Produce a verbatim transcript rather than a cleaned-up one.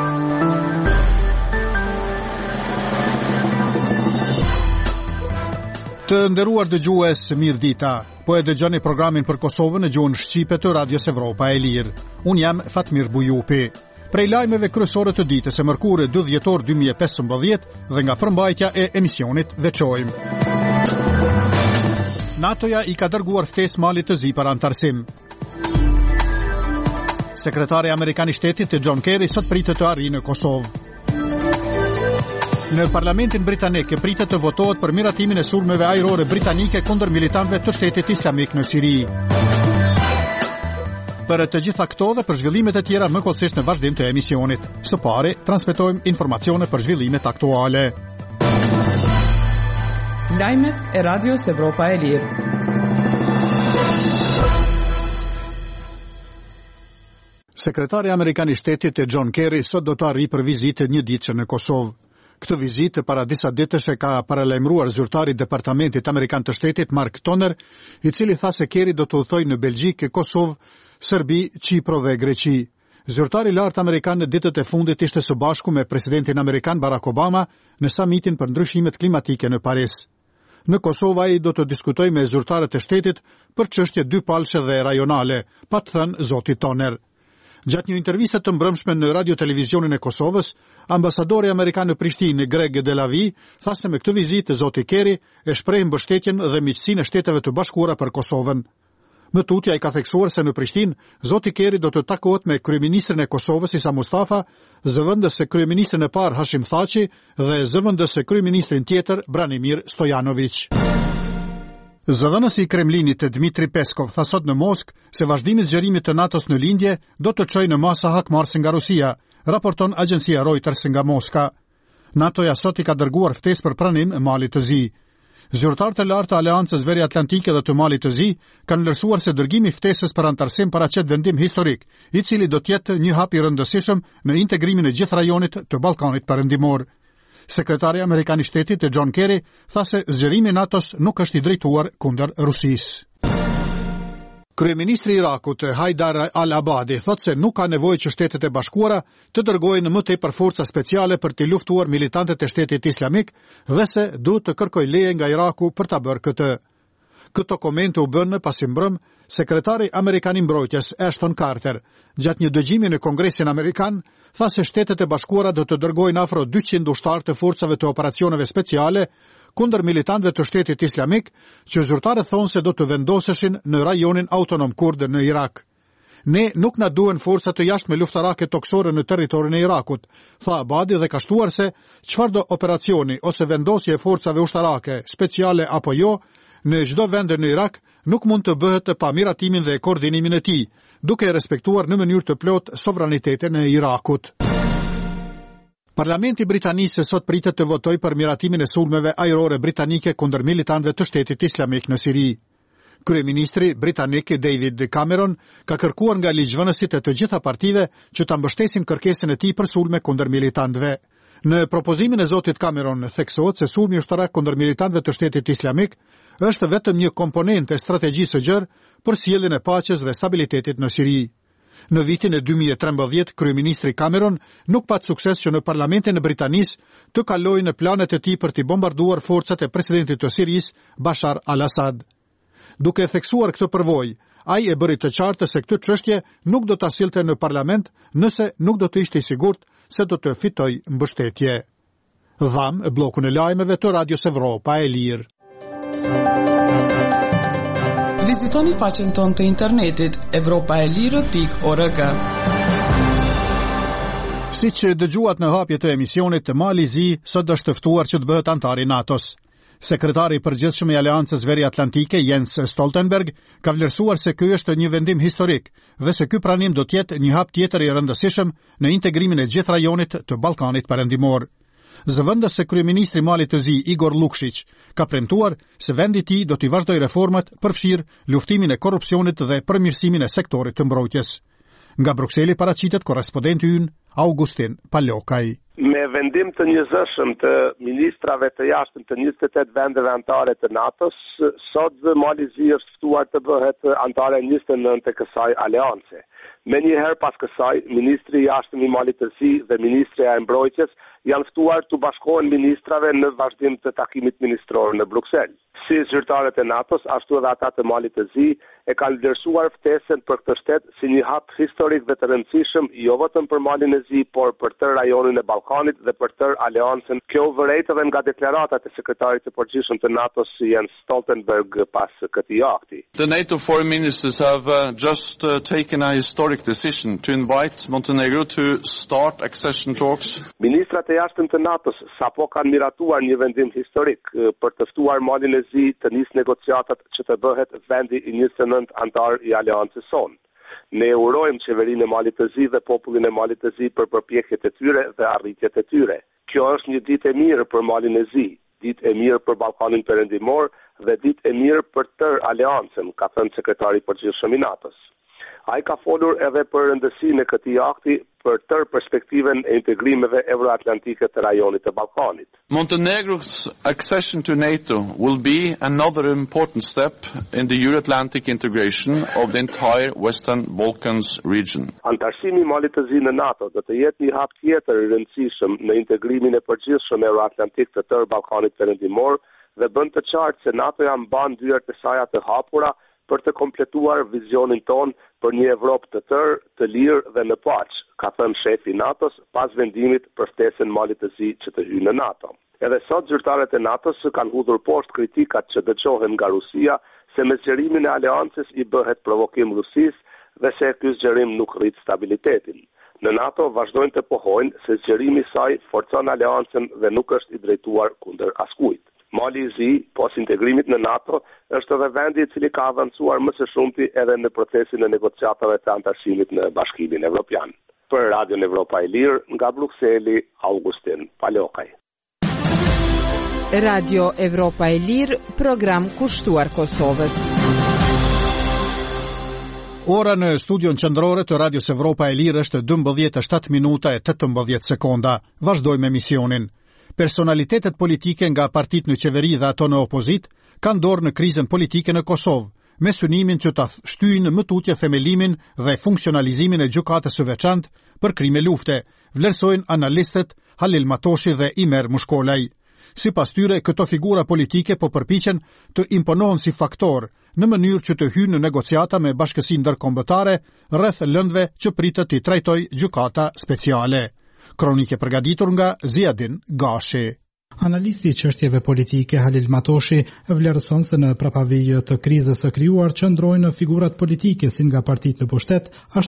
Të nderuar dëgjues, mirë dita. Po e dëgjoni programin për Kosovën në gjuhën shqipe të Radios Evropa e Lirë. Unë jam Fatmir Bujupi. Prej lajmeve kryesore të ditës së mërkurë dy dhjetor dy mijë e pesëmbëdhjetë dhe nga përmbajtja e emisionit veçojmë. NATO-ja i ka dërguar ftesë Malit të Zi për antarësim. Sekretari Amerikan i Shtetit John Kerry sot pritet të arrijë në Kosovë. Në Parlamentin Britanik e pritet të votohet për miratimin e sulmeve ajrore britanike kundër militantëve të Shtetit Islamik në Siri. Për të gjitha këto dhe për zhvillimet e tjera më kollësisht në vazhdim të emisionit. Së pari, transmetojmë informacione për zhvillimet aktuale. Lajmet e Radios Evropa e Lirë. Sekretari Amerikan i Shtetit John Kerry sot do të arrijë për vizitë një ditëshe në Kosovë. Këtë vizitë para disa ditësh e ka paralajmëruar zyrtari i Departamentit Amerikan të Shtetit Mark Toner, i cili tha se Kerry do të udhtojë në Belgjikë, Kosovë, Serbi, Çipro dhe Greqi. Zyrtari i lartë amerikan në ditët e fundit ishte së bashku me presidentin amerikan Barack Obama në samitin për ndryshimet klimatike në Paris. Në Kosovë ai do të diskutojë me zyrtarët e shtetit për çështje dypalëshe dhe rajonale, pa të thënë zoti Toner. Gjatë një interviste të mbrëmshme në radio-televizionin e Kosovës, ambasadori amerikan në Prishtinë, Greg Delavi, tha se me këtë vizitë zoti Kerry e shpreh mbështetjen dhe miqësinë e Shteteve të Bashkuara për Kosovën. Më tutje ai ka theksuar se në Prishtinë, zoti Kerry do të takohet me kryeministrin e Kosovës Isa Mustafa, zëvendës së kryeministrin e parë Hashim Thaçi dhe zëvendës së kryeministrin tjetër Branimir Stojanović. Zëvendësi i Kremlinit Dmitri Peskov tha sot në Moskë se vazhdimi i zgjerimit të NATO-s në lindje do të çojë në masa hakmarrëse nga Rusia, raporton agjencia Reuters nga Moska. NATO-ja sot i ka dërguar ftesë për pranim e Malit të Zi. Zyrtarët e lartë të Aleancës Veriatlantike dhe të Malit të Zi kanë vlerësuar se dërgimi i ftesës për antarësim paraqet vendim historik, i cili do të jetë një hap i rëndësishëm në integrimin e gjithë rajonit të Ballkanit Perëndimor. Sekretari Amerikan i Shtetit John Kerry tha se zgjerimi i NATO-s nuk është i drejtuar kundër Rusisë. Kryeministri i Irakut Haidar al-Abadi thot se nuk ka nevojë që Shtetet e Bashkuara të dërgojnë më tepër forca speciale për të luftuar militantët e Shtetit Islamik dhe se duhet të kërkojë leje nga Iraku për ta bërë këtë. Këto komente u bën pasi mbrëm sekretari amerikan i mbrojtjes Ashton Carter, gjatë një dëgjimi në Kongresin Amerikan, tha se Shtetet e Bashkuara do të dërgojnë afro dyqind ushtarë të forcave të operacioneve speciale kundër militantëve të Shtetit Islamik, që zyrtarët thonë se do të vendoseshin në rajonin autonom kurd në Irak. Ne nuk na duhen forca të jashtme luftarake toksore në territorin e Irakut, tha Abadi dhe ka shtuar se çfarëdo operacioni ose vendosje e forcave ushtarake speciale apo jo në çdo vend në Irak nuk mund të bëhet pa miratimin dhe koordinimin e tij, duke respektuar në mënyrë të plotë sovranitetin e Irakut. Parlamenti Britanisë sot pritet të votojë për miratimin e sulmeve ajrore britanike kundër militantëve të Shtetit Islamik në Siri. Kryeministri britanik David Cameron ka kërkuar nga ligjvënësit e të gjitha partive që ta mbështesin kërkesën e tij për sulme kundër militantëve. Në propozimin e zotit Cameron theksohet se sulmi ushtarak kundër militantëve të Shtetit Islamik është vetëm një komponent e strategjisë së gjerë për sjelljen e paqes dhe stabilitetit në Siri. Në vitin e dy mijë e trembëdhjetë, kryeministri Cameron nuk pat sukses që në Parlamentin e Britanisë të kalojë në planet e tij për të bombarduar forcat e presidentit të Sirisë, Bashar al-Assad. Duke theksuar këtë përvojë, ai e bëri të qartë se këtë çështje nuk do ta sillte në parlament nëse nuk do të ishte i sigurt se do të fitojë mbështetje. Dham bllokun e lajmeve të Radios Evropa e Lirë. Vizitoni faqen tonë të internetit evropaelire pikë org. Siç dëgjuat në hapje të emisionit, Mali Zi sot është të ftuar që të bëhet antar i NATO-s. Sekretari i përgjithshëm i Aleancës Veriatlantike Jens Stoltenberg ka vlerësuar se ky është një vendim historik dhe se ky pranim do të jetë një hap tjetër i rëndësishëm në integrimin e gjithë rajonit të Ballkanit Perëndimor. Zëvendës së kryeministri Malit të Zi Igor Lukšić ka premtuar se vendi i tij do të vazhdojë reformat, përfshirë luftimin e korrupsionit dhe përmirësimin e sektorit të mbrojtjes. Nga Brukseli paraqitet korrespondenti ynë Augustin Palokaj. Me vendim të njëzëshëm të ministrave të jashtëm të njëzet e tetë vendeve antare të NATO-s, sot Mali Zi është ftuar të bëhet antare njëzet e nëntë të kësaj aleance. Me njëherë pas kësaj, Ministri i Jashtëm i Malit të Zi dhe Ministrja e Mbrojtjes janë ftuar të bashkohen ministrave në vazhdim të takimit ministror në Bruksel. Si zyrtarët e NATO-s, ashtu edhe ata të Malit të Zi e kanë vlerësuar ftesën për këtë shtet si një hap historik dhe të rëndësishëm jo vetëm për Malin e Zi, por për tërë rajonin e Ballkanit dhe për tërë aleancën. Kjo u vërejtë edhe nga deklaratat e sekretarit të përgjithshëm të NATO-s Jens Stoltenberg pas këtij akti. The NATO foreign ministers have uh, just uh, taken a historic decision to invite Montenegro to start accession talks. Ministrat e jashtëm të NATO-s sapo kanë miratuar një vendim historik për të ftuar Malin e Zi të nisë negociatat që të bëhet vendi i njëzet e nëntë antar i aleancës sonë. Ne urojmë qeverinë e Malit të Zi dhe popullin e Malit të Zi për përpjekjet e tyre dhe arritjet e tyre. Kjo është një ditë e mirë për Malin e Zi, ditë e mirë për Ballkanin Perëndimor dhe ditë e mirë për tërë aleancën, ka thënë sekretari i përgjithshëm i NATO-s. Ai ka folur edhe për rëndësinë e këtij akti për tërë perspektiven e integrimeve euroatlantike të rajonit të Ballkanit. Montenegro's accession to NATO will be another important step in the Euro-Atlantic integration of the entire Western Balkans region. Antarësimi i Malit të Zi në NATO do të jetë një hap tjetër i rëndësishëm në integrimin e përgjithshëm euroatlantik të tërë Ballkanit Perëndimor dhe bën të qartë se NATO-ja mban dyert e saj të hapura për të kompletuar vizionin ton për një Evropë të tërë, të lirë dhe në paqë, ka thënë shefi i NATO-s pas vendimit për ftesën Malit të Zi që të hyjë në NATO. Edhe sot zyrtarët e NATO-s kanë hudhur poshtë kritikat që dëgjohen nga Rusia se me zgjerimin e aleancës i bëhet provokim Rusisë dhe se ky zgjerim nuk rrit stabilitetin. Në NATO vazhdojnë të pohojnë se zgjerimi i saj forcon aleancën dhe nuk është i drejtuar kundër askujt. Mali i Zi, pas integrimit në NATO, është edhe vendi i cili ka avancuar më së shumti edhe në procesin e negociatave të antarësimit në Bashkimin Evropian. Për Radion Evropa e Lirë, nga Brukseli, Augustin Palokaj. Radio Evropa e Lirë, program kushtuar Kosovës. Ora në studion qendrore të Radios Evropa e Lirë është dymbëdhjetë e shtatë minuta e tetëmbëdhjetë sekonda. Vazhdojmë emisionin. Personalitetet politike nga partitë në qeveri dhe ato në opozit kanë dorë në krizën politike në Kosovë, me synimin që ta shtyjnë më tutje themelimin dhe funksionalizimin e gjykatës së veçantë për krime lufte, vlerësojnë analistët Halil Matoshi dhe Imer Mushkolaj. Sipas tyre, këto figura politike po përpiqen të imponohen si faktor në mënyrë që të hyjnë në negociata me bashkësinë ndërkombëtare rreth lëndëve që pritet t'i trajtojë gjykata speciale. Kronike përgatitur nga Ziadin Gashi. Analisti i çështjeve politike Halil Matoshi vlerëson se në prapavijë të krizës së krijuar qëndrojnë figurat politike si nga partitë në pushtet,